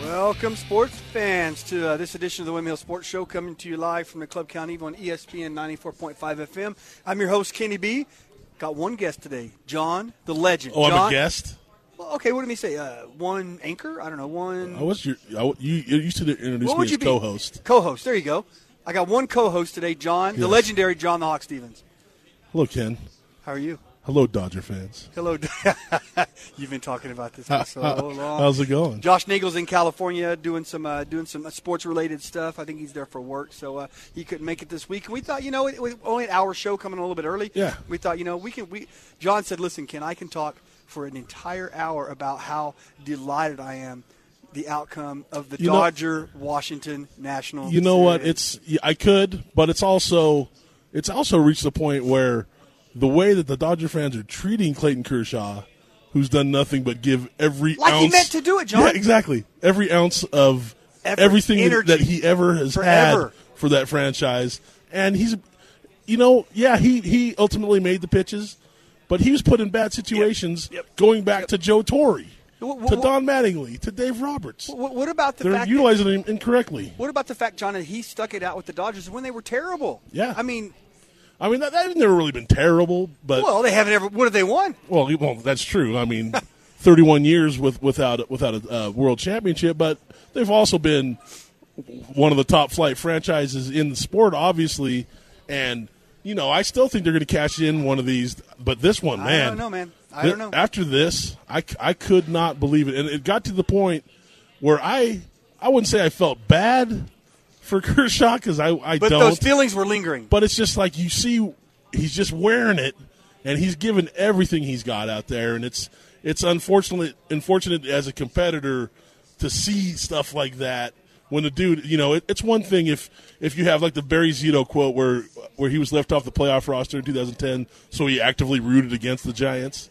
Welcome, sports fans, to this edition of the Windmill Sports Show, coming to you live from the Club County on ESPN 94.5 FM. I'm your host, Kenny B. Got one guest today, John, the legend. Oh, John, I'm a guest? Well, okay, what did he say? One anchor? I don't know, one. You used to introduce me as co-host. Co-host, there you go. I got one co-host today, John, the legendary John the Hawk Stevens. Hello, Ken. How are you? Hello, Dodger fans. Hello. You've been talking about this for so long. How's it going? Josh Nagel's in California doing some sports-related stuff. I think he's there for work, so he couldn't make it this week. And we thought, it was only an hour show coming a little bit early. Yeah. We thought, John said, listen, Ken, I can talk for an entire hour about how delighted I am the outcome of the Dodger-Washington National You know Series. what? I could, but it's also reached the point where the way that the Dodger fans are treating Clayton Kershaw, who's done nothing but give every ounce. Like he meant to do it, John. Yeah, exactly. Every ounce of everything that he ever has had for that franchise. And he's, he ultimately made the pitches, but he was put in bad situations going back to Joe Torre, to Don Mattingly, to Dave Roberts. What about the fact they're utilizing him incorrectly? What about the fact, John, that he stuck it out with the Dodgers when they were terrible? Yeah. I mean, they've never really been terrible, but they haven't ever. What have they won? Well, that's true. 31 years without a world championship, but they've also been one of the top flight franchises in the sport, obviously. And I still think they're going to cash in one of these, but this one, man, I don't know, man. I don't know. After this, I could not believe it, and it got to the point where I wouldn't say I felt bad for Kershaw, because I don't. But those feelings were lingering. But it's just like you see, he's just wearing it, and he's given everything he's got out there, and it's unfortunate as a competitor to see stuff like that. When the dude, it's one thing if you have like the Barry Zito quote where he was left off the playoff roster in 2010, so he actively rooted against the Giants.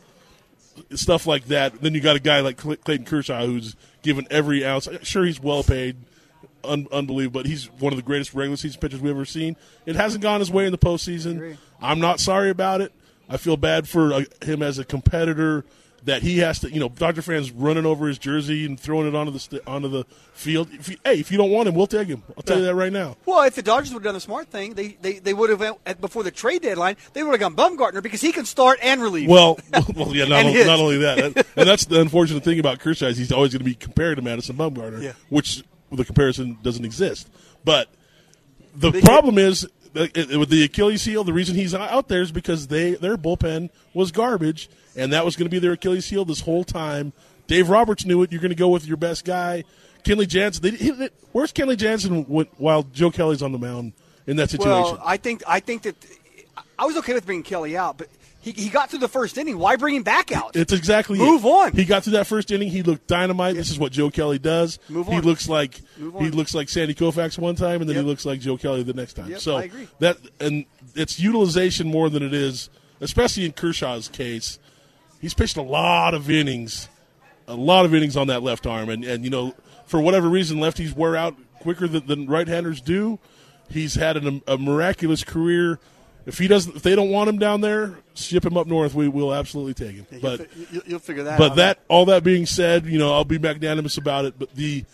Stuff like that. Then you got a guy like Clayton Kershaw who's given every ounce. Sure, he's well paid. Unbelievable, but he's one of the greatest regular season pitchers we've ever seen. It hasn't gone his way in the postseason. I'm not sorry about it. I feel bad for him as a competitor that he has to, Dodger fans running over his jersey and throwing it onto the field. If you don't want him, we'll take him. I'll tell you that right now. Well, if the Dodgers would have done the smart thing, they would have, before the trade deadline, they would have gone Bumgarner because he can start and relieve. Well, yeah, not only that. And that's the unfortunate thing about Kershaw is he's always going to be compared to Madison Bumgarner, which the comparison doesn't exist. But the problem is, with the Achilles heel, the reason he's out there is because their bullpen was garbage, and that was going to be their Achilles heel this whole time. Dave Roberts knew it. You're going to go with your best guy. Kenley Jansen. Where's Kenley Jansen while Joe Kelly's on the mound in that situation? Well, I think that I was okay with bringing Kelly out, but he got through the first inning. Why bring him back out? It's exactly Move on. He got through that first inning. He looked dynamite. Yeah. This is what Joe Kelly does. Move on. He looks like Sandy Koufax one time, and then he looks like Joe Kelly the next time. Yep, so I agree. And it's utilization more than it is, especially in Kershaw's case. He's pitched a lot of innings on that left arm, and for whatever reason, lefties wear out quicker than right-handers do. He's had a miraculous career. If they don't want him down there, ship him up north. We will absolutely take him. But you'll figure that out. But all that being said, I'll be magnanimous about it. But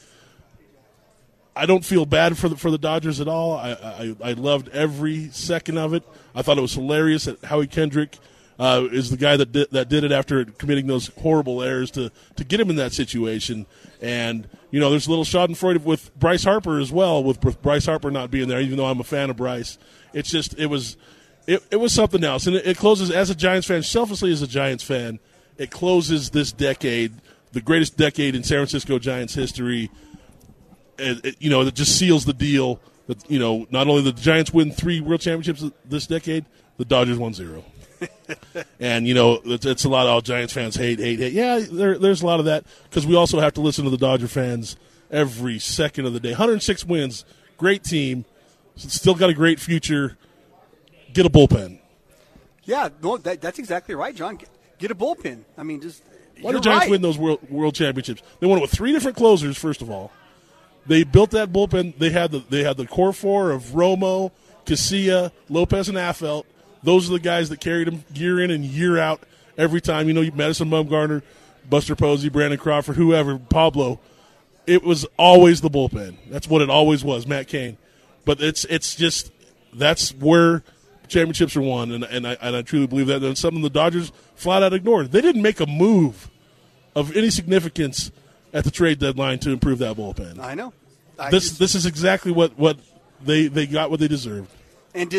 I don't feel bad for the Dodgers at all. I loved every second of it. I thought it was hilarious that Howie Kendrick is the guy that did it after committing those horrible errors to get him in that situation. And there's a little Schadenfreude with Bryce Harper as well, with Bryce Harper not being there. Even though I'm a fan of Bryce, it's just it was something else. And it closes, as a Giants fan, selfishly as a Giants fan, it closes this decade, the greatest decade in San Francisco Giants history. It just seals the deal. That not only the Giants win 3 world championships this decade, the Dodgers won 0. And it's a lot of all Giants fans hate. Yeah, there's a lot of that because we also have to listen to the Dodger fans every second of the day. 106 wins, great team, still got a great future. Get a bullpen. Yeah, no, that's exactly right, John. Get a bullpen. I mean, just why did Giants win those world championships? They won it with 3 different closers. First of all, they built that bullpen. They had the core 4 of Romo, Casilla, Lopez, and Affeldt. Those are the guys that carried them year in and year out every time. Madison Bumgarner, Buster Posey, Brandon Crawford, whoever, Pablo. it was always the bullpen. That's what it always was, Matt Cain. But it's just that's where championships are won, and I truly believe that. And something the Dodgers flat out ignored. They didn't make a move of any significance at the trade deadline to improve that bullpen. I know. This is exactly what they got what they deserved. And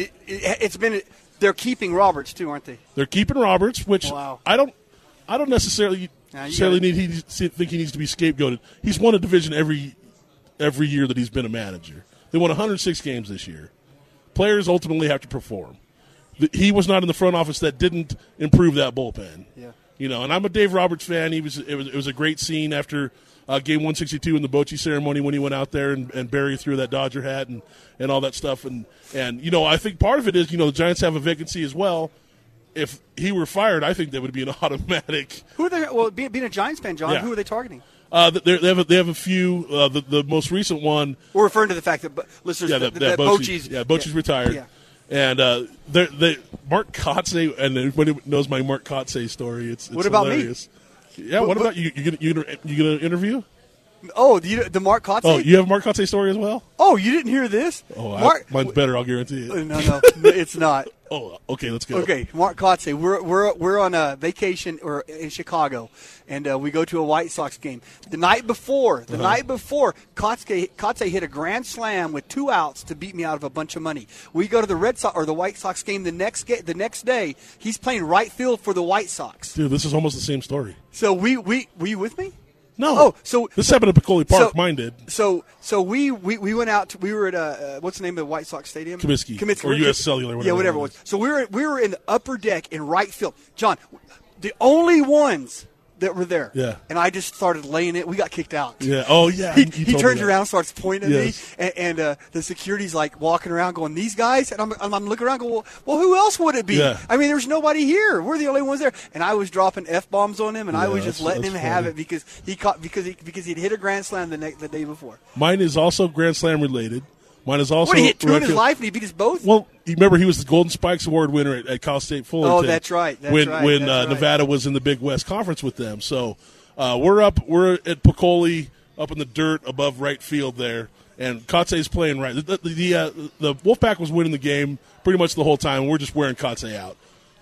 they're keeping Roberts too, aren't they? They're keeping Roberts, which wow. I don't necessarily think he needs to be scapegoated. He's won a division every year that he's been a manager. They won 106 games this year. Players ultimately have to perform. He was not in the front office that didn't improve that bullpen. Yeah. And I'm a Dave Roberts fan. It was a great scene after game 162 in the Bochy ceremony when he went out there and Barry threw that Dodger hat and all that stuff. And I think part of it is, the Giants have a vacancy as well. If he were fired, I think that would be an automatic. Who are they? Well, being a Giants fan, John, who are they targeting? They have a few. The most recent one. We're referring to the fact that listeners, that Bochy's retired. Yeah. And Mark Kotsay, and everybody knows my Mark Kotsay story. It's what about hilarious. Me? Yeah, what about you? You gonna interview? Oh, the Mark Kotsay? Oh, you have a Mark Kotsay story as well? Oh, you didn't hear this? Oh, mine's better, I'll guarantee it. No, it's not. Oh, okay, let's go. Okay, Mark Kotsay. We're on a vacation in Chicago, and we go to a White Sox game. The night before, Kotsay hit a grand slam with 2 outs to beat me out of a bunch of money. We go to the Red Sox or the White Sox game the next day. He's playing right field for the White Sox. Dude, this is almost the same story. So were you with me? No. Oh, so this happened at Peccole Park. Mine did. So we went out. We were at what's the name of the White Sox stadium? Comiskey or U.S. Cellular. Whatever it was. So we were in the upper deck in right field. John, the only ones that were there. Yeah. And I just started laying it. We got kicked out. Yeah. Oh, yeah. He turns around, starts pointing at yes. me, and the security's like walking around going, "These guys?" And I'm looking around going, well, who else would it be? Yeah. I mean, there's nobody here. We're the only ones there. And I was dropping F-bombs on him, and I was just letting him have it because he'd hit a grand slam the day before. Mine is also grand slam related. Mine is also. What, he hit 2 in his life and he beat us both? Well, you remember he was the Golden Spikes Award winner at Cal State Fullerton. Oh, that's right. When Nevada was in the Big West Conference with them. So we're at Peccole up in the dirt above right field there, and Kotsay's playing right. The Wolfpack was winning the game pretty much the whole time. We're just wearing Kotsay out.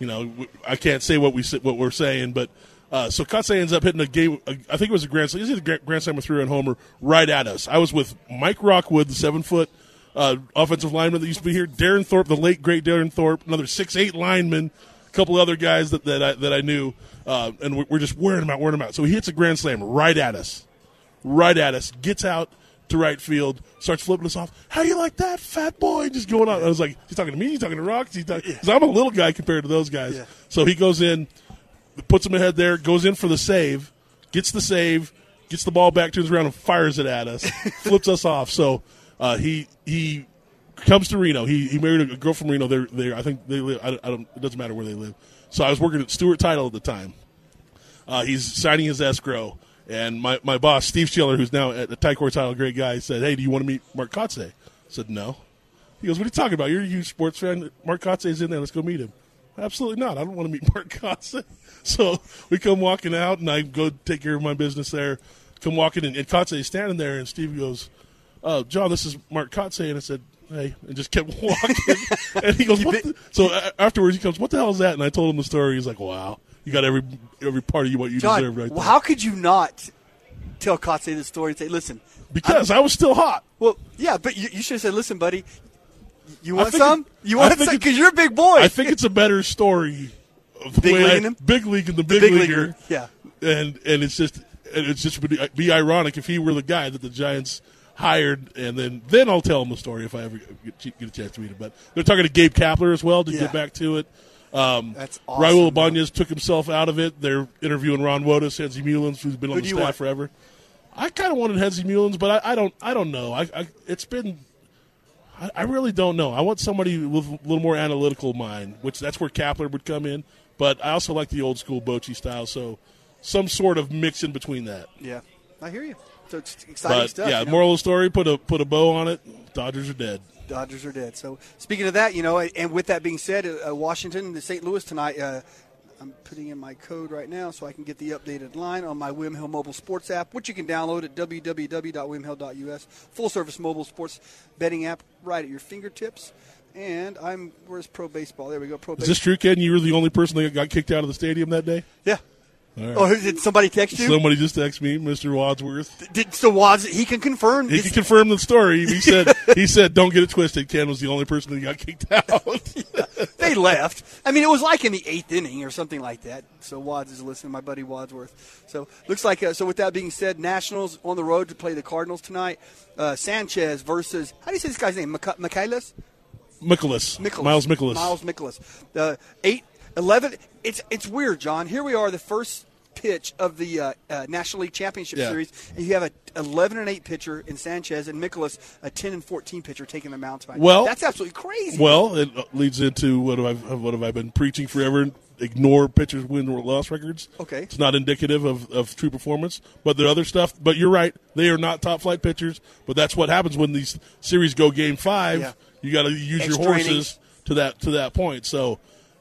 I can't say what we're saying, but. So Kotsay ends up hitting a game. I think it was a grand slam. He hit a grand slam with 3-run homer right at us. I was with Mike Rockwood, the 7-foot offensive lineman that used to be here. Darren Thorpe, the late great Darren Thorpe, another 6'8" lineman, a couple other guys that I knew, and we're just wearing them out. So he hits a grand slam right at us, gets out to right field, starts flipping us off. How do you like that, fat boy? Just going on. I was like, he's talking to me. He's talking to Rock. Because I'm a little guy compared to those guys. Yeah. So he goes in. Puts him ahead there, goes in for the save, gets the ball back, turns around and fires it at us, flips us off. So he comes to Reno. He married a girl from Reno. I think they live. It doesn't matter where they live. So I was working at Stewart Title at the time. He's signing his escrow, and my boss Steve Schiller, who's now at the Ticor Title, great guy, said, "Hey, do you want to meet Mark Kotsay?" I said, "No." He goes, "What are you talking about? You're a huge sports fan. Mark Kotsay's in there. Let's go meet him." Absolutely not. I don't want to meet Mark Kotsay. So we come walking out, and I go take care of my business there. Come walking in, and Kotsay's standing there, and Steve goes, "Oh, John, this is Mark Kotsay." And I said, "Hey," and just kept walking. And he goes, so afterwards he comes, "What the hell is that?" And I told him the story. He's like, "Wow, you got every part of what you John, deserve right there." How could you not tell Kotsay the story and say, "Listen," because I was still hot. Well, yeah, but you should have said, "Listen, buddy, you want some? You want some? Because you're a big boy." I think it's a better story. Big league and the big leaguer. Yeah, and it's just would be ironic if he were the guy that the Giants hired, and then I'll tell him the story if I ever get a chance to meet him. But they're talking to Gabe Kapler as well to get back to it. That's awesome. Raul Ibanez took himself out of it. They're interviewing Ron Wotus, Hensy Mullins, who's been on the staff forever. I kind of wanted Hensy Mullins, but I don't know. I really don't know. I want somebody with a little more analytical mind, which that's where Kapler would come in. But I also like the old school Bochy style, so some sort of mix in between that. Yeah, I hear you. So it's exciting stuff. Yeah, moral of the story, put a bow on it. Dodgers are dead. Dodgers are dead. So speaking of that, and with that being said, Washington and St. Louis tonight. I'm putting in my code right now so I can get the updated line on my William Hill mobile sports app, which you can download at www.williamhill.us. Full-service mobile sports betting app right at your fingertips. And where's Pro Baseball? There we go, Pro Baseball. Is this true, Ken? You were the only person that got kicked out of the stadium that day? Yeah. Right. Oh, did somebody text you? Somebody just texted me, Mr. Wadsworth. He can confirm. He can confirm the story. He said, don't get it twisted. Ken was the only person that got kicked out. They left. I mean, it was like in the 8th inning or something like that. So Wads is listening, my buddy Wadsworth. So looks like, so with that being said, Nationals on the road to play the Cardinals tonight. Sanchez versus, how do you say this guy's name? Michaelis? Michaelis. Miles Michaelis. Miles Michaelis. 8-11. It's weird, John. Here we are, the first pitch of the National League Championship Series, and you have a 11-8 pitcher in Sanchez and Michaelis, a 10-14 pitcher taking the mound tonight. Well, that's absolutely crazy. Well, it leads into what have I been preaching forever? Ignore pitchers' win or loss records. Okay, it's not indicative of true performance. But the other stuff. But you're right; they are not top flight pitchers. But that's what happens when these series go Game 5. Yeah. You got to use extra your horses innings to that point. So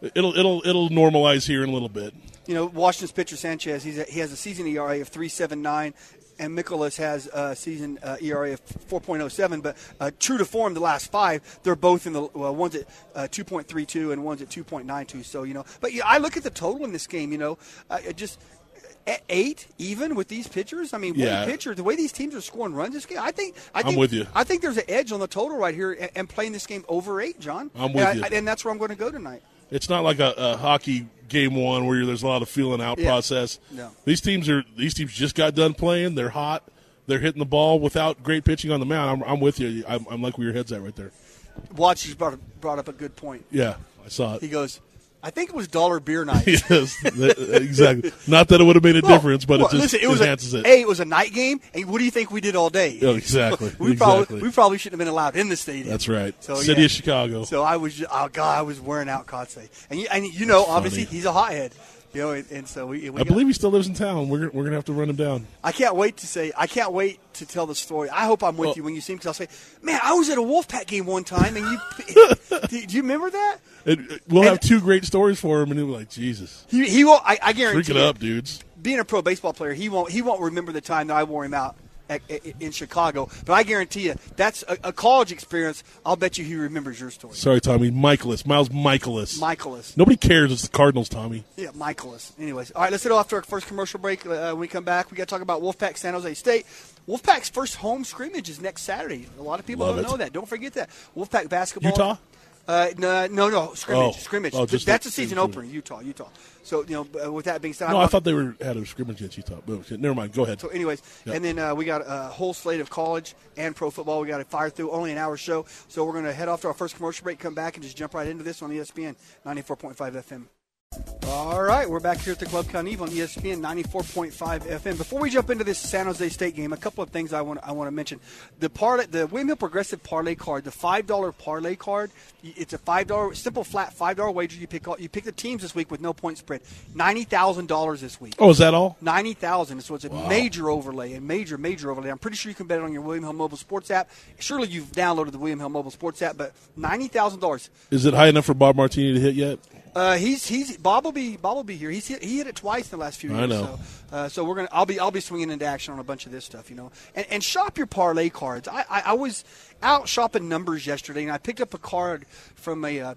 it'll normalize here in a little bit. You know, Washington's pitcher Sanchez, he has a season ERA of 3.79, and Michaelis has a season ERA of 4.07. But true to form, the last 5, they're both in the one's at 2.32 and one's at 2.92. So but I look at the total in this game. Just at 8 even with these pitchers. I mean, one pitcher, the way these teams are scoring runs this game, I think I'm with you. I think there's an edge on the total right here and playing this game over 8, John. I'm with you, and that's where I'm going to go tonight. It's not like a hockey game 1 where there's a lot of feeling out process. No. These teams just got done playing. They're hot. They're hitting the ball without great pitching on the mound. I'm with you. I'm like where your head's at right there. Watch, you brought up a good point. Yeah, I saw it. He goes, I think it was dollar beer night. Yes, exactly. Not that it would have made a difference, but it just enhances it. It was a night game, and what do you think we did all day? Oh, exactly. We probably shouldn't have been allowed in the stadium. That's right. So, City of Chicago. So I was wearing out Kotsay. And obviously he's a hothead. And so I believe he still lives in town. We're gonna have to run him down. I can't wait to tell the story. I hope I'm with you when you see him, because I'll say, man, I was at a Wolfpack game one time, and do you remember that? We'll have 2 great stories for him, and he'll be like, Jesus. He won't. I guarantee. Freak it up, dudes. Being a pro baseball player, he won't remember the time that I wore him out in Chicago. But I guarantee you, that's a college experience. I'll bet you he remembers your story. Sorry, Tommy. Miles Michaelis. Michaelis. Nobody cares. It's the Cardinals, Tommy. Yeah, Michaelis. Anyways, all right, let's head off to our first commercial break. When we come back, we got to talk about Wolfpack San Jose State. Wolfpack's first home scrimmage is next Saturday. A lot of people don't know that. Don't forget that. Wolfpack basketball. Utah? No, scrimmage. Oh, that's a season opener, Utah. So, with that being said, I thought they had a scrimmage against Utah. But never mind. Go ahead. So, anyways, and then we got a whole slate of college and pro football. We got to fire through, only an hour show. So we're going to head off to our first commercial break, come back, and just jump right into this on ESPN 94.5 FM. All right, we're back here at the Club Con Eve on ESPN 94.5 FM. Before we jump into this San Jose State game, a couple of things I want to mention. The William Hill Progressive Parlay card, the $5 parlay card, it's a $5 simple flat $5 wager. You pick the teams this week with no point spread. $90,000 this week. Oh, is that all? $90,000. So it's a major overlay, major overlay. I'm pretty sure you can bet it on your William Hill mobile sports app. Surely you've downloaded the William Hill mobile sports app, but $90,000. Is it high enough for Bob Martini to hit yet? Bob will be here. He hit it twice in the last few years. I know. So I'll be swinging into action on a bunch of this stuff, and shop your parlay cards. I was out shopping numbers yesterday, and I picked up a card from a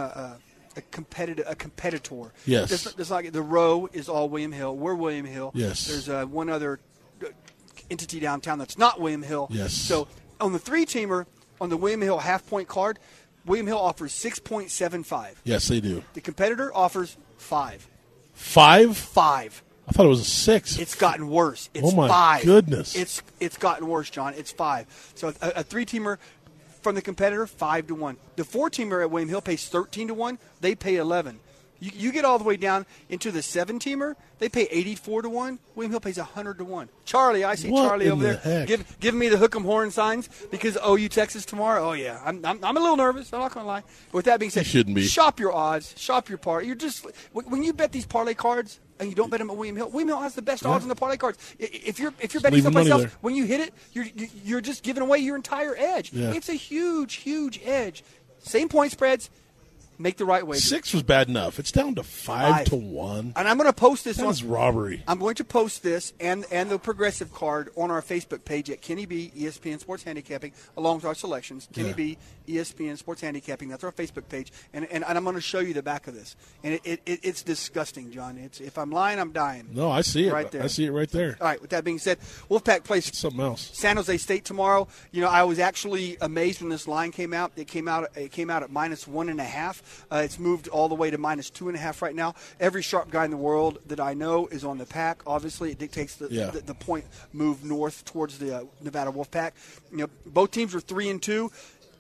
competitor. Yes. There's like the row is all William Hill. We're William Hill. Yes. There's one other entity downtown that's not William Hill. Yes. So on the 3-teamer on the William Hill half-point card, William Hill offers 6.75. Yes, they do. The competitor offers 5. 5? 5. I thought it was a 6. It's gotten worse. It's oh my 5. Goodness! It's gotten worse, John. It's 5. So a 3-teamer from the competitor, 5-1. The 4-teamer at William Hill pays 13-1. They pay 11. You get all the way down into the 7-teamer, they pay 84-1. William Hill pays 100-1. Charlie, I see what Charlie over there giving me the hook 'em horn signs because OU Texas tomorrow. Oh yeah, I'm a little nervous. I'm not gonna lie. But with that being said, you shouldn't be. Shop your odds, shop your parlay. You're just when you bet these parlay cards and you don't bet them at William Hill has the best odds on the parlay cards. If you're betting someplace else, when you hit it, you're just giving away your entire edge. Yeah. It's a huge edge. Same point spreads. Make the right wager. 6 was bad enough. It's down to 5-1. And I'm going to post this. That is robbery. I'm going to post this and the progressive card on our Facebook page at Kenny B, ESPN Sports Handicapping, along with our selections. Kenny B, ESPN Sports Handicapping. That's our Facebook page. And I'm going to show you the back of this. And it's disgusting, John. If I'm lying, I'm dying. No, I see it. Right there. I see it right there. All right, with that being said, Wolfpack plays something else. San Jose State tomorrow. I was actually amazed when this line came out. It came out at -1.5. It's moved all the way to -2.5 right now. Every sharp guy in the world that I know is on the Pack. Obviously, it dictates the point move north towards the Nevada Wolfpack. Both teams are 3-2.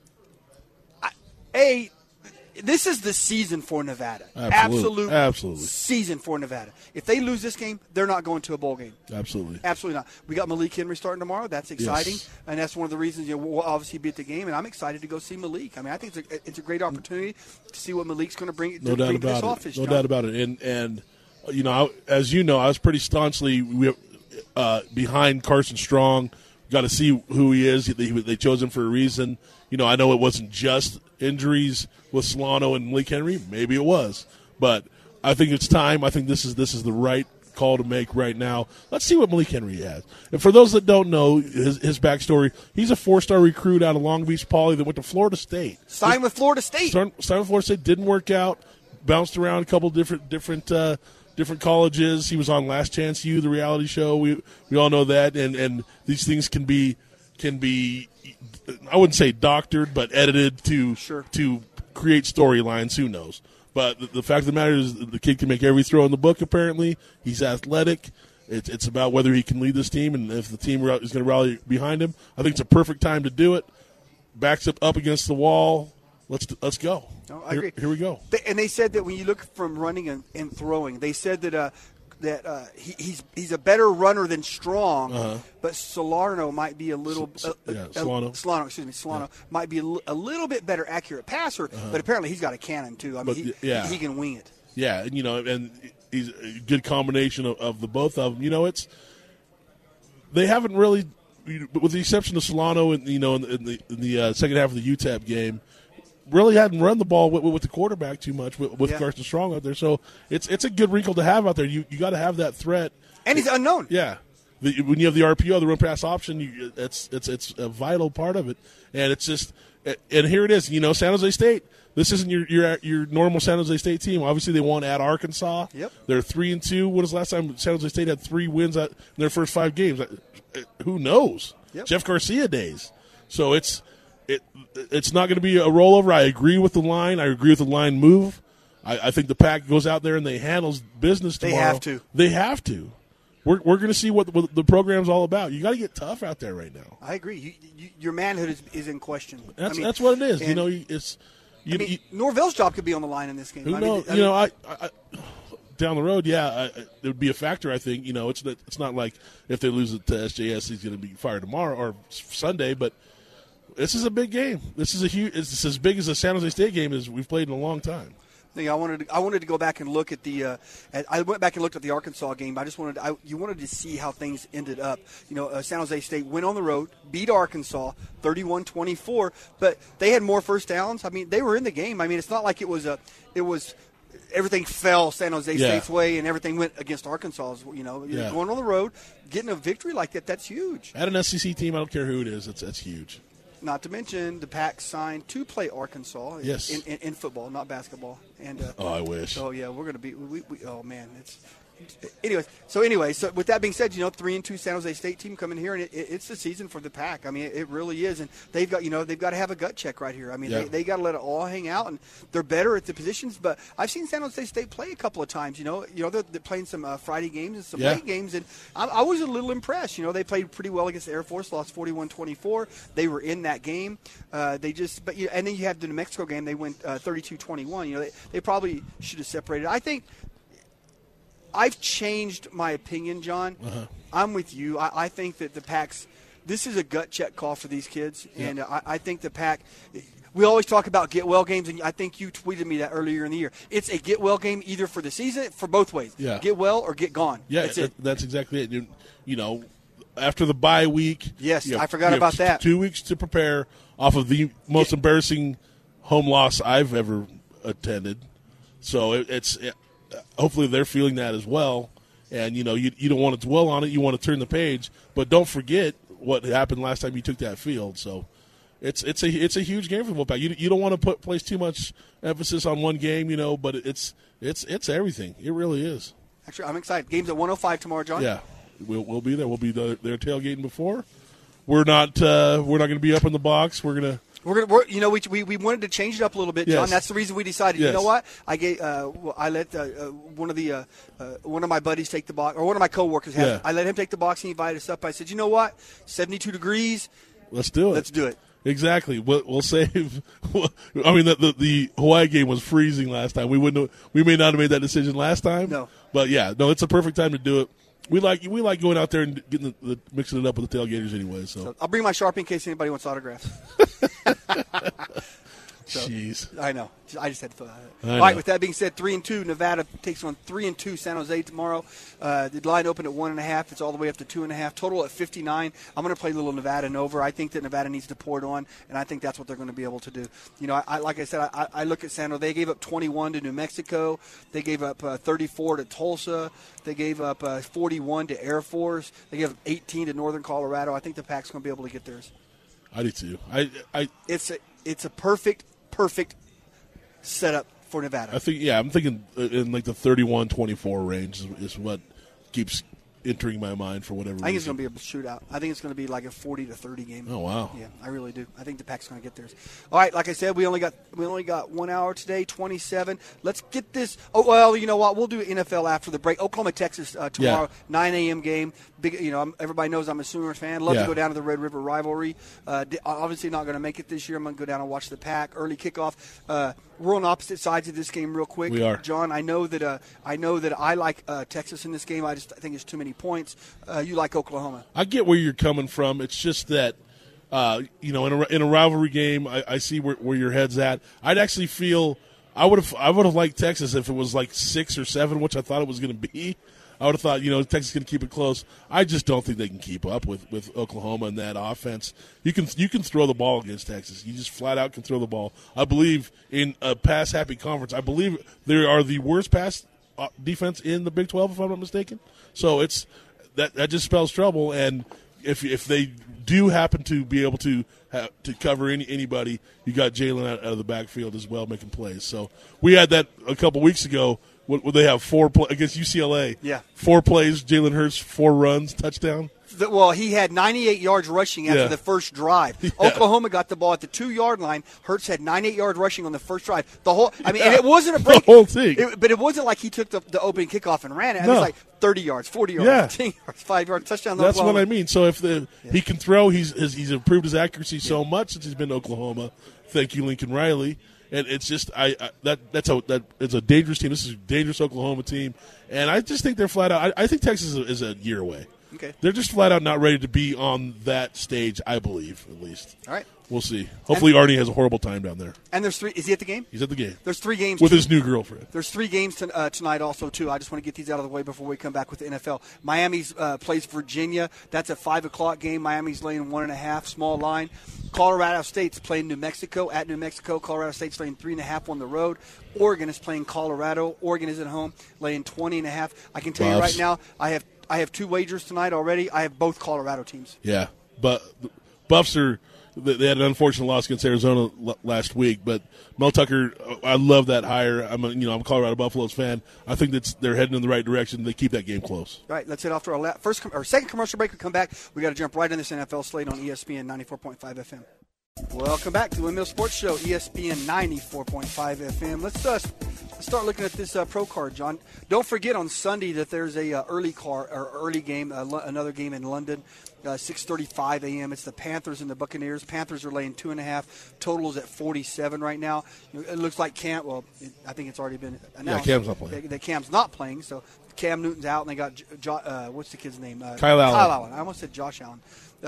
This is the season for Nevada. Absolutely. Season for Nevada. If they lose this game, they're not going to a bowl game. Absolutely not. We got Malik Henry starting tomorrow. That's exciting, and that's one of the reasons we'll obviously be at the game. And I'm excited to go see Malik. I mean, I think it's a great opportunity to see what Malik's going to bring. No doubt to about this it. office. No doubt about it. And as you know, I was pretty staunchly behind Carson Strong. Got to see who he is. They chose him for a reason. I know it wasn't just injuries with Solano and Malik Henry. Maybe it was, but I think it's time. I think this is the right call to make right now. Let's see what Malik Henry has. And for those that don't know his backstory, he's a 4-star recruit out of Long Beach Poly that went to Florida State. Signed with Florida State. Signed with Florida State. Didn't work out. Bounced around a couple different colleges. He was on Last Chance U, the reality show. We all know that, and these things can be I wouldn't say doctored, but edited to create storylines. Who knows? But the fact of the matter is the kid can make every throw in the book, apparently. He's athletic. It's about whether he can lead this team, and if the team is going to rally behind him. I think it's a perfect time to do it. Backs up against the wall. Let's go. No, I agree. Here we go. And they said that when you look from running and throwing, they said that he's a better runner than Strong, but Solano might be a little Solano might be a little bit better accurate passer, but apparently he's got a cannon too. I mean, he can wing it. Yeah, and he's a good combination of the both of them. They haven't really, with the exception of Solano, in the second half of the UTEP game, really hadn't run the ball with the quarterback too much with Carson Strong out there. So it's a good wrinkle to have out there. You got to have that threat. And he's unknown. Yeah. When you have the RPO, the run pass option, it's a vital part of it. And it's just – and here it is. San Jose State, this isn't your normal San Jose State team. Obviously, they won at Arkansas. Yep. They're 3-2. When was the last time San Jose State had 3 wins in their first 5 games? Who knows? Yep. Jeff Garcia days. So it's not going to be a rollover. I agree with the line. I agree with the line move. I think the Pack goes out there and they handles business tomorrow. They have to. We're going to see what the program's all about. You got to get tough out there right now. I agree. Your manhood is in question. That's what it is. Norvell's job could be on the line in this game. Who knows? I down the road, it would be a factor. I think it's not like if they lose it to SJS, he's going to be fired tomorrow or Sunday, but. This is a big game. This is it's as big as the San Jose State game as we've played in a long time. I wanted to go back and look at I went back and looked at the Arkansas game. You wanted to see how things ended up. San Jose State went on the road, beat Arkansas 31-24, but they had more first downs. I mean, they were in the game. I mean, it's not like it was everything fell San Jose State's way and everything went against Arkansas's. Going on the road, getting a victory like that's huge. At an SEC team, I don't care who it is, that's huge. Not to mention, the Pack signed to play Arkansas in football, not basketball. And I wish. So yeah, we're going to be. Oh man, it's. So with that being said, 3-2 San Jose State team coming here, and it's the season for the Pack. I mean, it really is, and they've got to have a gut check right here. I mean, they got to let it all hang out, and they're better at the positions. But I've seen San Jose State play a couple of times. They're playing some Friday games and some late games, and I was a little impressed. They played pretty well against the Air Force, lost 41-24. They were in that game. And then you have the New Mexico game. They went 32-21. They probably should have separated. I think. I've changed my opinion, John. I'm with you. I think that the Pack's – this is a gut check call for these kids, and I think the Pack – we always talk about get-well games, and I think you tweeted me that earlier in the year. It's a get-well game either for the season, for both ways. Yeah. Get well or get gone. Yeah, that's it. That's exactly it. After the bye week – yes, I forgot about that. 2 weeks to prepare off of the most embarrassing home loss I've ever attended. So hopefully they're feeling that as well. And, you don't want to dwell on it. You want to turn the page. But don't forget what happened last time you took that field. So it's a huge game for the Wolfpack. You don't want to place too much emphasis on one game, but it's everything. It really is. Actually, I'm excited. Game's at 1:05 tomorrow, John. Yeah, we'll be there. We'll be there tailgating before. We're not going to be up in the box. We wanted to change it up a little bit, John. Yes. That's the reason we decided. Yes. You know what? I let one of my buddies take the box, or one of my coworkers had it. I let him take the box. He invited us up. I said, you know what? 72 degrees. Let's do it. Let's do it. Exactly. We'll save. I mean, the Hawaii game was freezing last time. We may not have made that decision last time. No. But it's a perfect time to do it. We like going out there and getting mixing it up with the tailgaters anyway. So I'll bring my Sharpie in case anybody wants autographs. Jeez. I know. I just had to. All right. With that being said, 3-2. Nevada takes on 3-2 San Jose tomorrow. The line opened at 1.5. It's all the way up to 2.5. Total at 59. I'm going to play a little Nevada and over. I think that Nevada needs to pour it on, and I think that's what they're going to be able to do. Like I said, I look at San Jose. They gave up 21 to New Mexico. They gave up 34 to Tulsa. They gave up 41 to Air Force. They gave up 18 to Northern Colorado. I think the Pack's going to be able to get theirs. I do too. It's a perfect setup for Nevada. I'm thinking in like the 31-24 range is what keeps entering my mind for whatever reason. I think it's going to be a shootout. I think it's going to be like a 40-30 game. Oh, wow. Yeah, I really do. I think the Pack's going to get theirs. All right, like I said, we only got 1 hour today, 27. Let's get this. Oh, well, you know what? We'll do NFL after the break. Oklahoma, Texas tomorrow, 9 a.m. game. Big, everybody knows I'm a Sooners fan. Love to go down to the Red River rivalry. Obviously not going to make it this year. I'm going to go down and watch the Pack. Early kickoff. We're on opposite sides of this game real quick. We are. John, I know that I like Texas in this game. I think it's too many points. You like Oklahoma. I get where you're coming from. It's just that, in a rivalry game, I see where your head's at. I'd actually feel I would have liked Texas if it was like 6 or 7, which I thought it was going to be. I would have thought, Texas is going to keep it close. I just don't think they can keep up with Oklahoma and that offense. You can throw the ball against Texas. You just flat out can throw the ball. I believe in a pass-happy conference. I believe they are the worst pass defense in the Big 12, if I'm not mistaken. So it's that just spells trouble. And if they do happen to be able to cover anybody, you got Jalen out of the backfield as well making plays. So we had that a couple weeks ago. Would they have 4 against UCLA? Yeah. 4 plays, Jalen Hurts, 4 runs, touchdown. Well, he had 98 yards rushing after the first drive. Yeah. Oklahoma got the ball at the 2-yard line. Hurts had 98 yards rushing on the first drive. And it wasn't a break. The whole thing. But it wasn't like he took the opening kickoff and ran it. It was like 30 yards, 40 yards, 10 yards, 5 yards, touchdown. That's Oklahoma. What I mean. So if he can throw, he's improved his accuracy so much since he's been to Oklahoma. Thank you, Lincoln Riley. And it's just it's a dangerous team. This is a dangerous Oklahoma team, and I just think they're flat out. I think Texas is a year away. Okay, they're just flat out not ready to be on that stage. I believe, at least. All right, we'll see. Hopefully, Arnie has a horrible time down there. And there's 3. Is he at the game? He's at the game. There's 3 games with his new girlfriend. There's 3 games tonight also too. I just want to get these out of the way before we come back with the NFL. Miami's plays Virginia. That's a 5:00 game. Miami's laying 1.5, small line. Colorado State's playing New Mexico at New Mexico. Colorado State's laying 3.5 on the road. Oregon is playing Colorado. Oregon is at home laying 20.5. I can tell you right now, I have 2 wagers tonight already. I have both Colorado teams. Yeah, but Buffs are. They had an unfortunate loss against Arizona last week, but Mel Tucker, I love that hire. I'm a Colorado Buffaloes fan. I think they're heading in the right direction. They keep that game close. All right, let's head off to our second commercial break. We come back. We got to jump right in this NFL slate on ESPN 94.5 FM. Welcome back to the Windmill Sports Show, ESPN 94.5 FM. Let's start looking at this pro card, John. Don't forget on Sunday that there's a early game, another game in London, 6:35 a.m. It's the Panthers and the Buccaneers. Panthers are laying 2.5. Total is at 47 right now. It looks like I think it's already been announced. Yeah, Cam's not playing. Cam's not playing, so Cam Newton's out, and they got what's the kid's name? Kyle Allen. I almost said Josh Allen.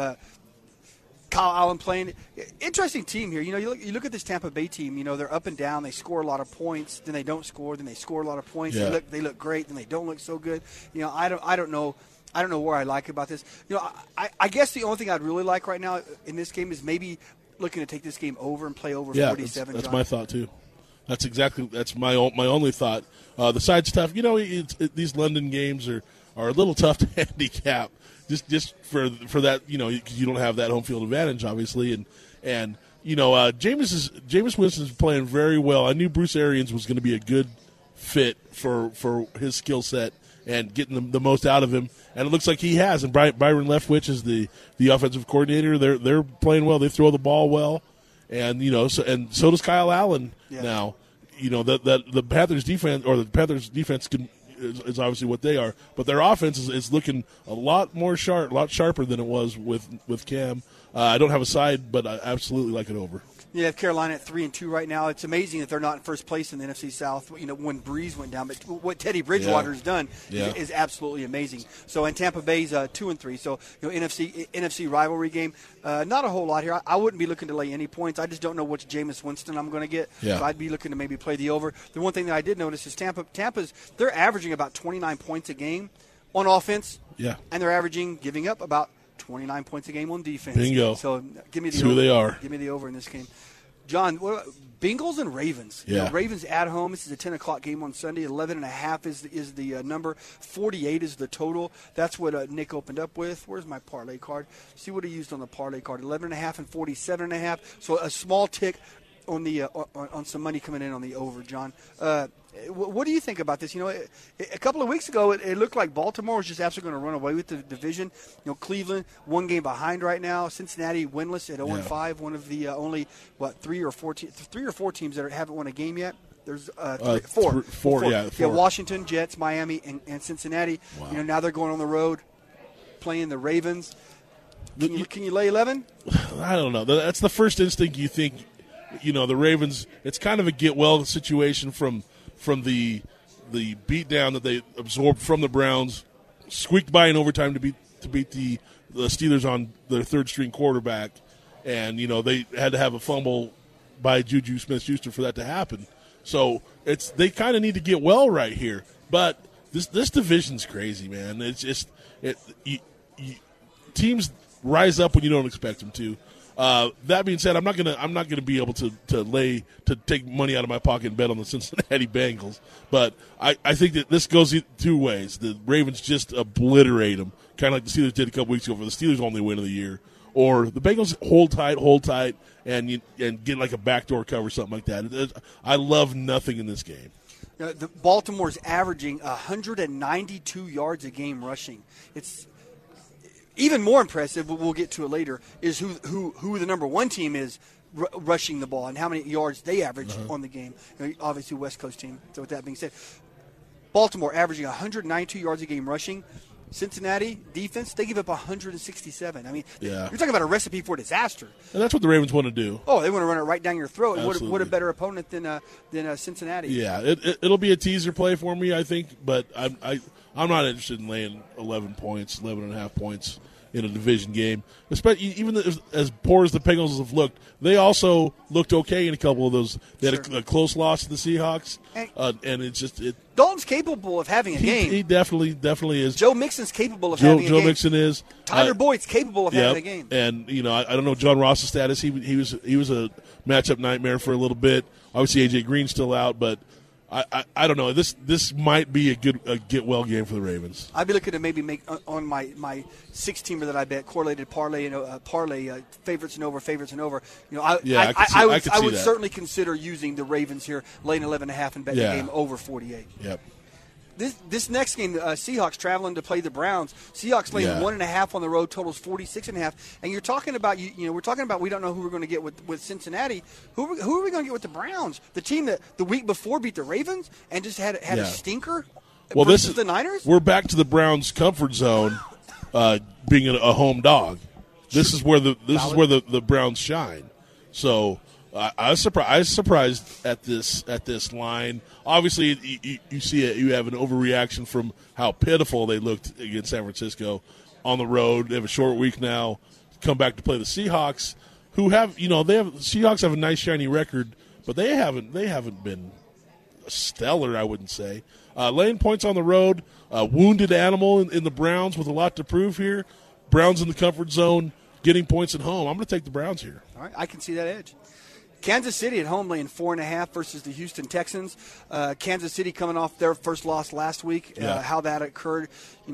Kyle Allen playing. Interesting team here. You look at this Tampa Bay team. They're up and down. They score a lot of points. Then they don't score. Then they score a lot of points. Yeah. They look great. Then they don't look so good. I don't know. I don't know where I like about this. I guess the only thing I'd really like right now in this game is maybe looking to take this game over and play over 47. That's my thought too. That's my only thought. The side stuff, these London games are a little tough to handicap. Just for that, because you don't have that home field advantage, obviously, and Jameis Winston's playing very well. I knew Bruce Arians was going to be a good fit for his skill set and getting the most out of him, and it looks like he has. And Byron Leftwich is the offensive coordinator. They're playing well. They throw the ball well, and so does Kyle Allen now. That the Panthers defense is obviously what they are, but their offense is looking a lot sharper than it was with Cam. I don't have a side, but I absolutely like it over. You have Carolina at 3-2 right now. It's amazing that they're not in first place in the NFC South. When Breeze went down, but what Teddy Bridgewater has done is absolutely amazing. So, and Tampa Bay's 2-3. So, NFC rivalry game. Not a whole lot here. I wouldn't be looking to lay any points. I just don't know which Jameis Winston I'm going to get. Yeah. So I'd be looking to maybe play the over. The one thing that I did notice is Tampa's they're averaging about 29 points a game on offense. Yeah. And they're giving up about 29 points a game on defense. Bingo. So give me the That's over. Who they are. Give me the over in this game. John, Bengals and Ravens. Yeah. Ravens at home. This is a 10 o'clock game on Sunday. 11.5 is the number. 48 is the total. That's what Nick opened up with. Where's my parlay card? See what he used on the parlay card. 11.5 and 47.5. So a small tick on the on some money coming in on the over, John. What do you think about this? A couple of weeks ago, it looked like Baltimore was just absolutely going to run away with the division. Cleveland, one game behind right now. Cincinnati winless at 0-5. One of the only, 3 or 4 teams that haven't won a game yet. There's four. Yeah, Washington, Jets, Miami, and Cincinnati. Wow. Now they're going on the road, playing the Ravens. Can you lay 11? I don't know. That's the first instinct you think. The Ravens. It's kind of a get well situation from the beatdown that they absorbed from the Browns, squeaked by in overtime to beat the Steelers on their third string quarterback, and they had to have a fumble by Juju Smith-Schuster for that to happen. So they kind of need to get well right here. But this division's crazy, man. It's just teams rise up when you don't expect them to. That being said, I'm not gonna be able to take money out of my pocket and bet on the Cincinnati Bengals. But I think that this goes two ways. The Ravens just obliterate them, kind of like the Steelers did a couple weeks ago for the Steelers' only win of the year. Or the Bengals hold tight, and get like a backdoor cover, something like that. I love nothing in this game. The Baltimore's averaging 192 yards a game rushing. It's even more impressive, but we'll get to it later, is who the number one team is rushing the ball and how many yards they average on the game. Obviously, West Coast team. So with that being said, Baltimore averaging 192 yards a game rushing. Cincinnati defense, they give up 167. I mean, you're talking about a recipe for disaster. And that's what the Ravens want to do. Oh, they want to run it right down your throat. What a better opponent than Cincinnati. Yeah, it'll be a teaser play for me, I think, but I'm not interested in laying 11 and a half points in a division game. Especially even as poor as the Bengals have looked, they also looked okay in a couple of those. They had a close loss to the Seahawks, and it's just Dalton's capable of having a game. He definitely is. Joe Mixon's capable of having a game. Joe Mixon is. Tyler Boyd's capable of having a game. And I don't know John Ross's status. He was a matchup nightmare for a little bit. Obviously AJ Green's still out, but I don't know. This might be a get well game for the Ravens. I'd be looking to maybe make on my 6-teamer that I bet correlated parlay favorites and over. I would certainly consider using the Ravens here, laying 11.5 and betting the game over 48. Yep. This next game, Seahawks traveling to play the Browns. Seahawks laying 1.5 on the road, totals 46.5. And you're talking about we're talking about we don't know who we're going to get with Cincinnati. Who are we going to get with the Browns? The team that the week before beat the Ravens and just had a stinker. Well, versus the Niners. We're back to the Browns' comfort zone, being a home dog. This is where the Browns shine. So. I was surprised at this line. Obviously, you see it. You have an overreaction from how pitiful they looked against San Francisco on the road. They have a short week now. Come back to play the Seahawks, who have Seahawks have a nice shiny record, but they haven't been stellar. I wouldn't say laying points on the road. Wounded animal in the Browns with a lot to prove here. Browns in the comfort zone, getting points at home. I'm going to take the Browns here. All right, I can see that edge. Kansas City at home laying 4.5 versus the Houston Texans. Kansas City coming off their first loss last week. How that occurred,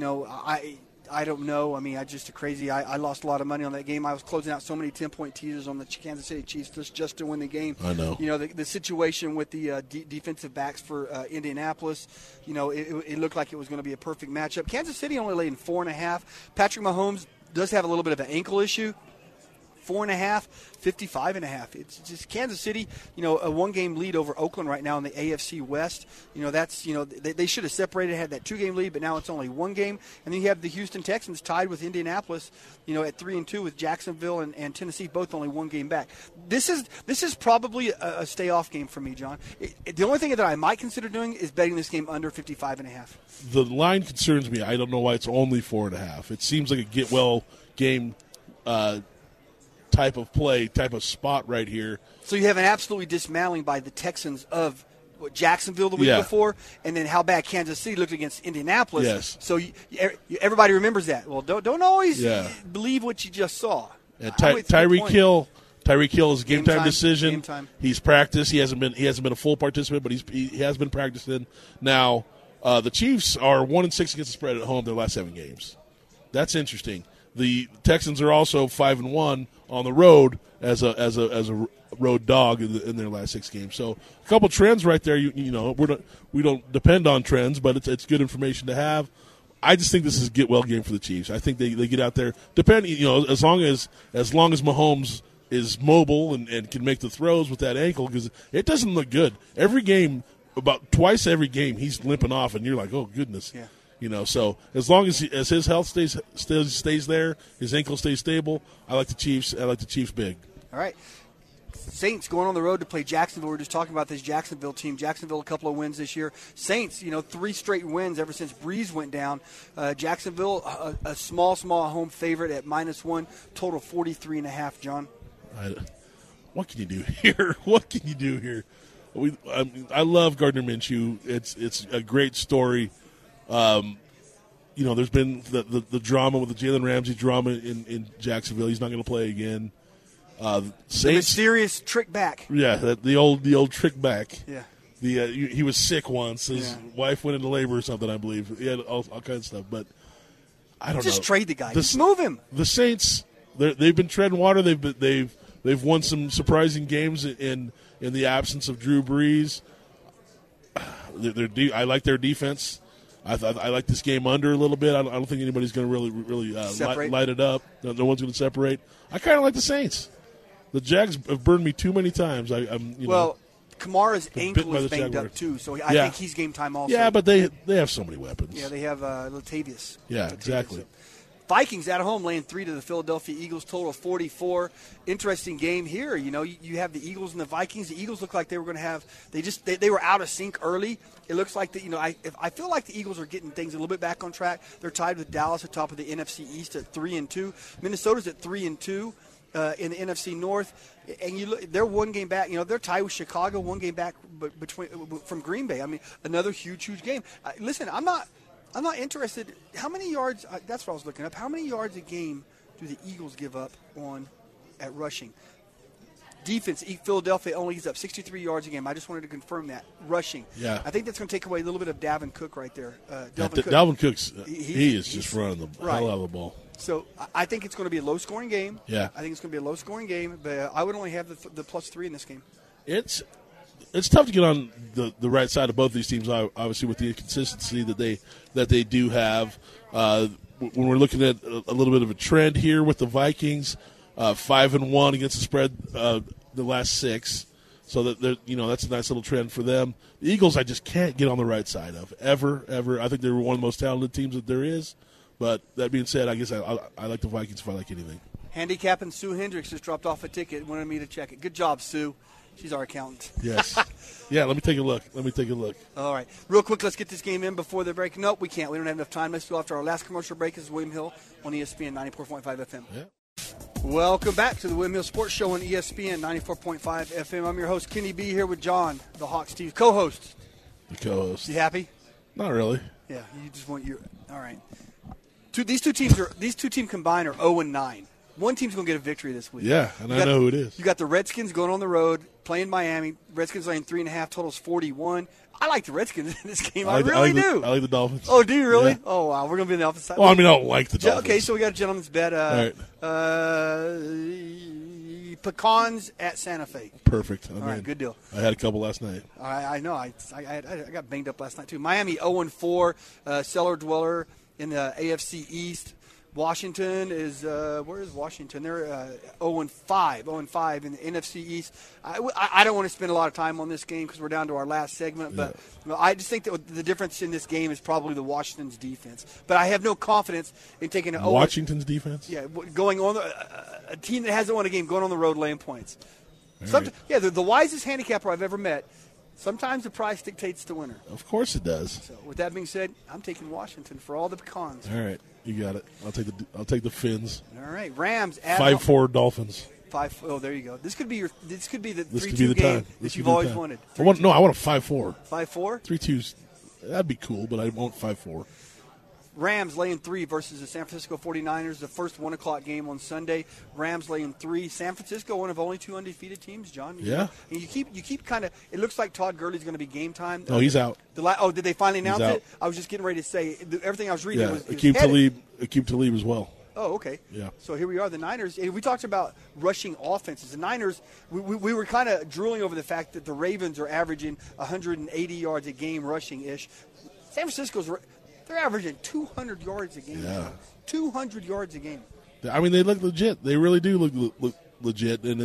I don't know. I mean, I lost a lot of money on that game. I was closing out so many 10-point teasers on the Kansas City Chiefs just to win the game. I know. The situation with the defensive backs for Indianapolis, it looked like it was going to be a perfect matchup. Kansas City only laying 4.5. Patrick Mahomes does have a little bit of an ankle issue. 4.5, 55.5. It's just Kansas City, a one-game lead over Oakland right now in the AFC West. They should have separated, had that 2-game lead, but now it's only 1 game. And then you have the Houston Texans tied with Indianapolis, at 3-2 with Jacksonville and Tennessee, both only 1 game back. This is probably a stay-off game for me, John. The only thing that I might consider doing is betting this game under 55.5. The line concerns me. I don't know why it's only 4.5. It seems like a get-well game type of play, type of spot right here. So you have an absolutely dismantling by the Texans of Jacksonville the week before, and then how bad Kansas City looked against Indianapolis. Yes. So everybody remembers that. Well, don't always believe what you just saw. And Tyreek Hill is a game time decision. Game time. He's practiced. He hasn't been a full participant, but he has been practicing. Now the Chiefs are 1-6 against the spread at home their last 7 games. That's interesting. The Texans are also 5-1 on the road as a road dog in their last 6 games. So a couple trends right there. We don't depend on trends, but it's good information to have. I just think this is a get well game for the Chiefs. I think they get out there. As long as Mahomes is mobile and can make the throws with that ankle, because it doesn't look good. Every game, about twice every game, he's limping off, and you're like, oh goodness. Yeah. So as long as his health stays there, his ankle stays stable, I like the Chiefs. I like the Chiefs big. All right. Saints going on the road to play Jacksonville. We're just talking about this Jacksonville team. Jacksonville, a couple of wins this year. Saints, 3 straight wins ever since Breeze went down. Jacksonville, a small home favorite at -1, total 43.5, John. What can you do here? What can you do here? I love Gardner Minshew. It's a great story. There's been the drama with the Jalen Ramsey drama in Jacksonville. He's not going to play again. Saints, the mysterious trick back. Yeah, the old trick back. Yeah. He was sick once. His wife went into labor or something, I believe. He had all kinds of stuff, but I don't know. Just trade the guy. Just move him. The Saints, they've been treading water. They've won some surprising games in the absence of Drew Brees. I like their defense. I like this game under a little bit. I don't think anybody's going to really light it up. No one's going to separate. I kind of like the Saints. The Jags have burned me too many times. Kamara's ankle is banged up too, so I think he's game time also. Yeah, but they have so many weapons. Yeah, they have Latavius. Yeah, exactly. Vikings at home laying 3 to the Philadelphia Eagles, total 44. Interesting game here. You have the Eagles and the Vikings. The Eagles look like they were going to have. They were out of sync early. It looks like I feel like the Eagles are getting things a little bit back on track. They're tied with Dallas at top of the NFC East at 3-2. Minnesota's at 3-2 in the NFC North, and they're 1 game back. They're tied with Chicago, 1 game back from Green Bay. I mean, another huge game. Listen, I'm not interested. How many yards? That's what I was looking up. How many yards a game do the Eagles give up at rushing? Defense, Philadelphia only gives up 63 yards a game. I just wanted to confirm that. Rushing. Yeah. I think that's going to take away a little bit of Dalvin Cook right there. Dalvin Cook's he is just running the hell out of the ball. So I think it's going to be a low-scoring game. Yeah. I think it's going to be a low-scoring game, but I would only have the +3 in this game. It's tough to get on the right side of both these teams, obviously, with the inconsistency that they do have. When we're looking at a little bit of a trend here with the Vikings, 5-1 against the spread the last 6, so that that's a nice little trend for them. The Eagles, I just can't get on the right side of ever. I think they're one of the most talented teams that there is. But that being said, I guess I like the Vikings if I like anything. Handicapping Sue Hendricks just dropped off a ticket, wanted me to check it. Good job, Sue. She's our accountant. Yes. Yeah, let me take a look. All right. Real quick, let's get this game in before the break. Nope, we can't. We don't have enough time. Let's go after our last commercial break. This is William Hill on ESPN 94.5 FM. Yeah. Welcome back to the William Hill Sports Show on ESPN 94.5 FM. I'm your host, Kenny B, here with John, the Hawks Steve, co-host. The co-host. You happy? Not really. Yeah, you just want your – all right. These two teams combined are 0-9. one team's going to get a victory this week. Yeah, and I know who it is. You got the Redskins going on the road, playing Miami. Redskins laying 3.5, totals 41. I like the Redskins in this game. I really do. I like the Dolphins. Oh, do you really? Yeah. Oh, wow. We're going to be on the opposite side. Well, I mean, I don't like the Dolphins. Okay, so we got a gentleman's bet. All right. Pecans at Santa Fe. Perfect. All right, good deal. I had a couple last night. I know. I got banged up last night, too. Miami 0-4, cellar dweller in the AFC East. Washington is where is Washington? They're 0-5 in the NFC East. I don't want to spend a lot of time on this game because we're down to our last segment, but I just think that the difference in this game is probably the Washington's defense. But I have no confidence in taking Washington's defense. Yeah, going on a team that hasn't won a game going on the road laying points. Right. Yeah, the wisest handicapper I've ever met. Sometimes the price dictates the winner. Of course it does. So with that being said, I'm taking Washington for all the pecans. All right, you got it. I'll take the Fins. All right, Rams at 5-4 Dolphins. 5. Oh, there you go. This could be the 3-2 game that you've always wanted. I want a 5-4. 5-4. 3-2's that'd be cool, but I want 5-4. Rams laying 3 versus the San Francisco 49ers, the first 1 o'clock game on Sunday. Rams laying 3. San Francisco, one of only 2 undefeated teams, John. Yeah. And you keep kind of, it looks like Todd Gurley's going to be game time. Oh, he's out. Did they finally announce it? I was just getting ready to say, everything I was reading was Aqib Talib as well. Oh, okay. Yeah. So here we are, the Niners. We talked about rushing offenses. The Niners, we were kind of drooling over the fact that the Ravens are averaging 180 yards a game rushing-ish. San Francisco's they're averaging 200 yards a game. Yeah. 200 yards a game. I mean, they look legit. They really do look legit. And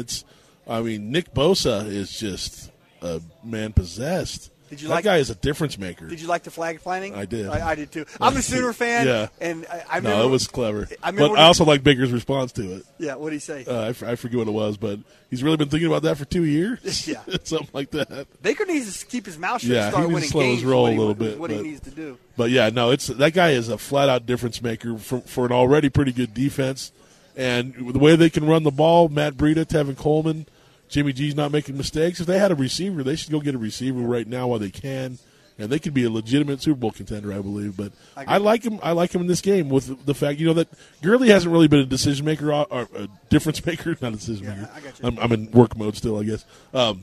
Nick Bosa is just a man possessed. That guy is a difference maker. Did you like the flag planting? I did. I did too. I'm a Sooner fan. Yeah. And I remember. No, it was clever. I also like Baker's response to it. Yeah, what did he say? I forget what it was, but he's really been thinking about that for 2 years. Yeah. Something like that. Baker needs to keep his mouth shut and Yeah, start he winning needs to slow games. his roll a little bit. What he needs to do. But, yeah, no, that guy is a flat-out difference maker for an already pretty good defense. And the way they can run the ball, Matt Breida, Tevin Coleman, Jimmy G's not making mistakes. If they had a receiver, they should go get a receiver right now while they can. And they could be a legitimate Super Bowl contender, I believe. But I like him. I like him in this game with the fact, that Gurley hasn't really been a decision maker or a difference maker, not a decision maker. I got you. I'm in work mode still, I guess.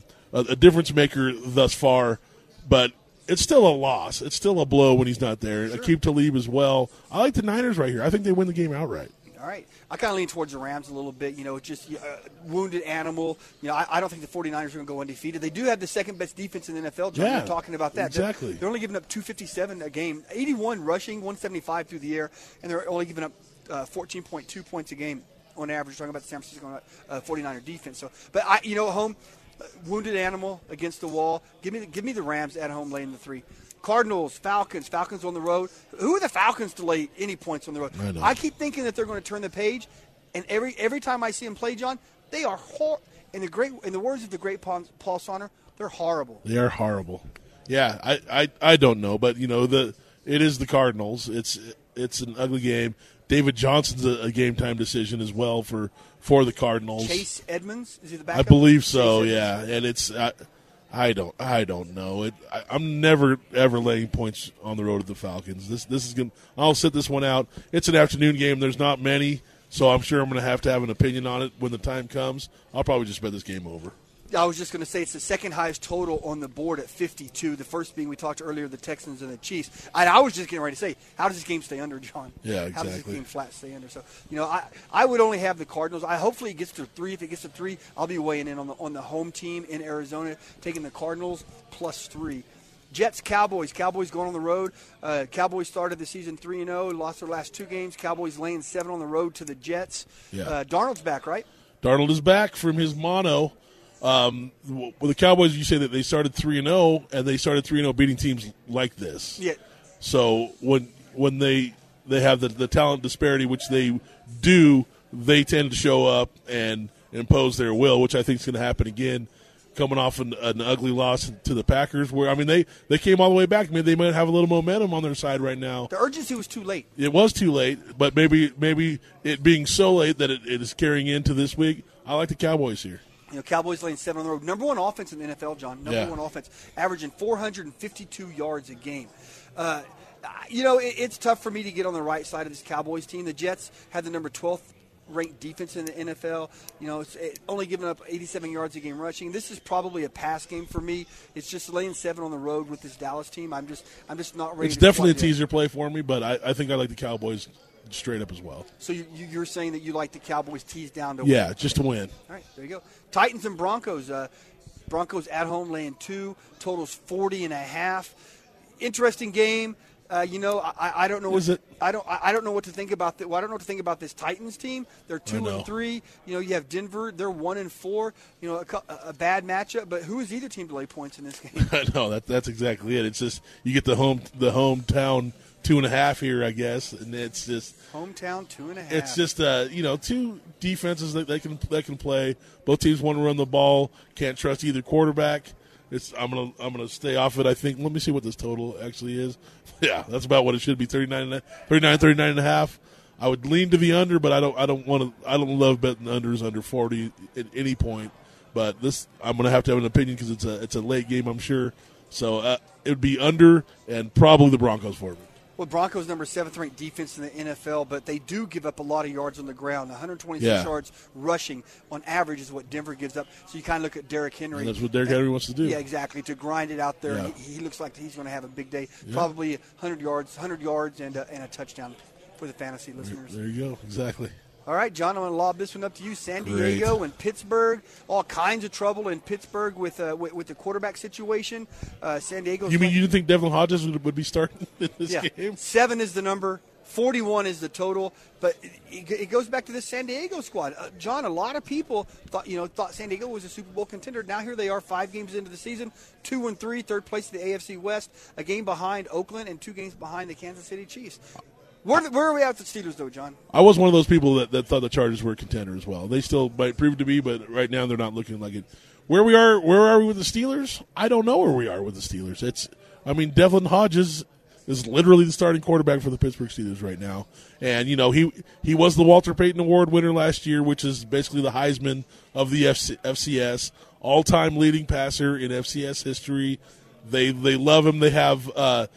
A difference maker thus far, but it's still a loss. It's still a blow when he's not there. Sure. Aqib Talib as well. I like the Niners right here. I think they win the game outright. All right. I kind of lean towards the Rams a little bit. Just wounded animal. I don't think the 49ers are going to go undefeated. They do have the second best defense in the NFL. John, Yeah, you're talking about that. exactly. They're only giving up 257 a game, 81 rushing, 175 through the air, and they're only giving up 14.2 points a game on average. Talking about the San Francisco 49er defense. So, but home wounded animal against the wall. Give me the Rams at home laying the 3. Cardinals, Falcons on the road. Who are the Falcons to lay any points on the road? I keep thinking that they're going to turn the page, and every time I see them play, John, they are in the words of the great Paul Sonner, they're horrible. They are horrible. Yeah, I don't know, but it is the Cardinals. It's an ugly game. David Johnson's a game time decision as well for the Cardinals. Chase Edmonds, is he the backup? I believe so. Yeah, and it's. I don't know. I'm never ever laying points on the road at the Falcons. This is going. I'll sit this one out. It's an afternoon game. There's not many, so I'm sure I'm going to have an opinion on it when the time comes. I'll probably just bet this game over. I was just going to say it's the second highest total on the board at 52. The first being we talked earlier, the Texans and the Chiefs. I was just getting ready to say, how does this game stay under, John? Yeah, exactly. How does this game flat stay under? So, I would only have the Cardinals. Hopefully it gets to 3. If it gets to 3, I'll be weighing in on the home team in Arizona, taking the Cardinals +3. Jets, Cowboys. Cowboys going on the road. Cowboys started the season 3-0, lost their last 2 games. Cowboys laying 7 on the road to the Jets. Yeah. Darnold's back, right? Darnold is back from his mono. With the Cowboys, you say that they started 3-0, and they started 3-0 beating teams like this. Yeah. So when they have the talent disparity, which they do, they tend to show up and impose their will, which I think is going to happen again. Coming off an ugly loss to the Packers, where they came all the way back. They might have a little momentum on their side right now. The urgency was too late. It was too late, but maybe it being so late that it is carrying into this week. I like the Cowboys here. Cowboys laying 7 on the road. Number 1 offense in the NFL, John. Number 1 offense, averaging 452 yards a game. It's tough for me to get on the right side of this Cowboys team. The Jets had the number 12th ranked defense in the NFL. It's only giving up 87 yards a game rushing. This is probably a pass game for me. It's just laying 7 on the road with this Dallas team. I'm just not ready. It's to definitely a play teaser play for me, but I think I like the Cowboys straight up as well. So you're saying that you like the Cowboys tease down to win? Win? Just to win. All right, there you go. Titans and Broncos. Broncos at home laying 2. Totals 40.5. Interesting game. I don't know. I don't know what to think about. I don't know what to think about this Titans team. They're 2-3. You have Denver. They're 1-4. A bad matchup. But who is either team to lay points in this game? I know that's exactly it. It's just you get the hometown 2.5 here, I guess, and it's just hometown 2.5. It's just two defenses that they can play. Both teams want to run the ball. Can't trust either quarterback. I'm gonna stay off it. I think. Let me see what this total actually is. Yeah, that's about what it should be. 39.5. I would lean to the under, but I don't love betting unders under 40 at any point. But this, I'm gonna have to have an opinion because it's a late game, I'm sure. So it would be under and probably the Broncos for me. Well, Broncos number 7th ranked defense in the NFL, but they do give up a lot of yards on the ground. 126 yards rushing on average is what Denver gives up. So you kind of look at Derrick Henry. And that's what Derrick Henry wants to do. Yeah, exactly. To grind it out there, yeah. he looks like he's going to have a big day. Yeah. Probably 100 yards and a touchdown for the fantasy listeners. There you go. Exactly. All right, John, I'm going to lob this one up to you. San Diego and Pittsburgh, all kinds of trouble in Pittsburgh with the quarterback situation. San Diego. You mean you didn't think Devlin Hodges would be starting in this game? 7 is the number, 41 is the total. But it goes back to this San Diego squad. John, a lot of people thought San Diego was a Super Bowl contender. Now here they are, 5 games into the season, 2-3, third place in the AFC West, a game behind Oakland and 2 games behind the Kansas City Chiefs. Where are we at with the Steelers, though, John? I was one of those people that thought the Chargers were a contender as well. They still might prove to be, but right now they're not looking like it. Where are we with the Steelers? I don't know where we are with the Steelers. Devlin Hodges is literally the starting quarterback for the Pittsburgh Steelers right now. And, he was the Walter Payton Award winner last year, which is basically the Heisman of the FCS, all-time leading passer in FCS history. They love him. They have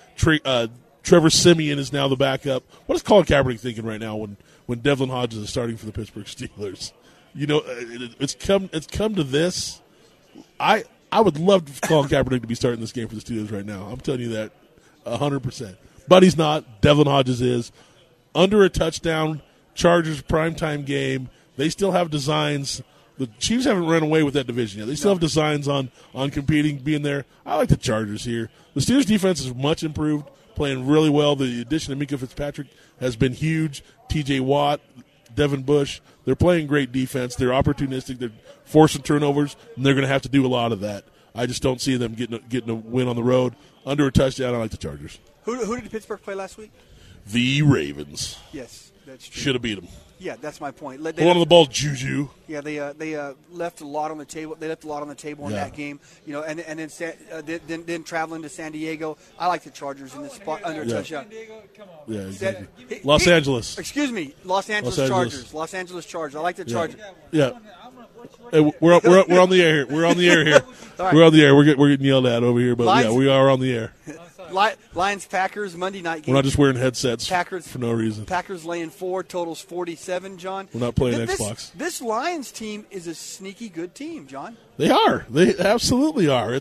Trevor Siemian is now the backup. What is Colin Kaepernick thinking right now when Devlin Hodges is starting for the Pittsburgh Steelers? It's come to this. I would love for Colin Kaepernick to be starting this game for the Steelers right now. I'm telling you that 100%. But he's not. Devlin Hodges is. Under a touchdown, Chargers primetime game. They still have designs. The Chiefs haven't run away with that division yet. They still have designs on competing, being there. I like the Chargers here. The Steelers' defense is much improved. Playing really well. The addition of Minkah Fitzpatrick has been huge. T.J. Watt, Devin Bush, they're playing great defense. They're opportunistic. They're forcing turnovers, and they're going to have to do a lot of that. I just don't see them getting a win on the road. Under a touchdown, I like the Chargers. Who did Pittsburgh play last week? The Ravens. Yes, that's true. Should have beat them. Yeah, that's my point. Hold on to the ball, Juju. Yeah, they left a lot on the table. They left a lot on the table in that game. And then traveling to San Diego. I like the Chargers in this spot under a touchdown. Yeah, exactly. Los Angeles. Excuse me, Los Angeles Chargers. Los Angeles Chargers. I like the Chargers. Yeah. Hey, we're on the air here. We're on the air here. Right. We're on the air. We're getting yelled at over here, but we are on the air. Lions Packers Monday night game. We're not just wearing headsets for no reason. Packers laying 4, totals 47. John, we're not playing Xbox. This Lions team is a sneaky good team, John. They are. They absolutely are.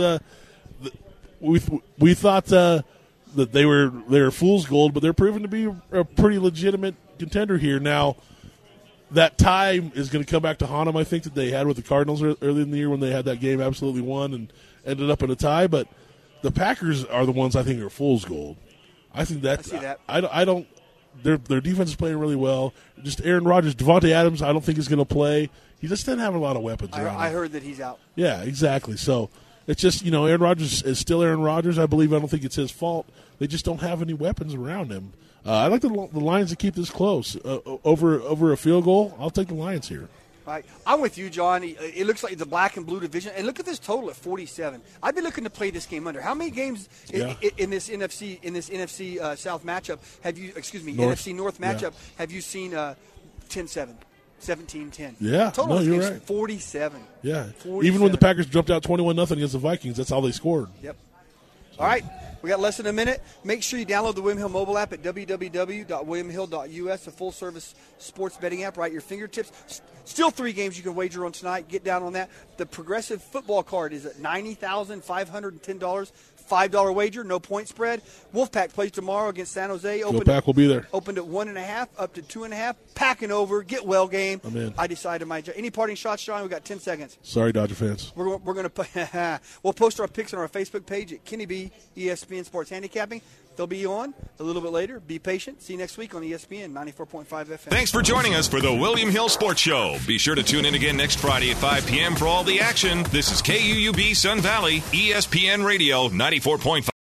We thought that they were fool's gold, but they're proven to be a pretty legitimate contender here now. That tie is going to come back to haunt them. I think that they had with the Cardinals early in the year when they had that game absolutely won and ended up in a tie. But the Packers are the ones I think are fool's gold. I think that. I see that. I don't. Their defense is playing really well. Just Aaron Rodgers, Devontae Adams. I don't think is going to play. He just didn't have a lot of weapons around him. I heard that he's out. Yeah, exactly. So it's just Aaron Rodgers is still Aaron Rodgers. I believe. I don't think it's his fault. They just don't have any weapons around him. I like the Lions to keep this close. Over a field goal, I'll take the Lions here. All right. I'm with you, John. It looks like it's a black and blue division. And look at this total at 47. I'd be looking to play this game under. How many games in this NFC South matchup have you? NFC North matchup have you seen 10-7? 17-10. Yeah, total you're games right. 47. Yeah, 47. Even when the Packers jumped out 21-0 against the Vikings, that's how they scored. Yep. All right. We got less than a minute. Make sure you download the William Hill mobile app at www.williamhill.us, a full-service sports betting app right at your fingertips. Still 3 games you can wager on tonight. Get down on that. The Progressive football card is at $90,510. $5 wager, no point spread. Wolfpack plays tomorrow against San Jose. Wolfpack will be there. Opened at 1.5 up to 2.5. Packing over. Get well game. I'm in. I decided my job. Any parting shots, John? We got 10 seconds. Sorry, Dodger fans. We're going to we'll post our picks on our Facebook page at Kenny B ESPN Sports Handicapping. They'll be on a little bit later. Be patient. See you next week on ESPN 94.5 FM. Thanks for joining us for the William Hill Sports Show. Be sure to tune in again next Friday at 5 p.m. for all the action. This is KUUB Sun Valley, ESPN Radio 94.5.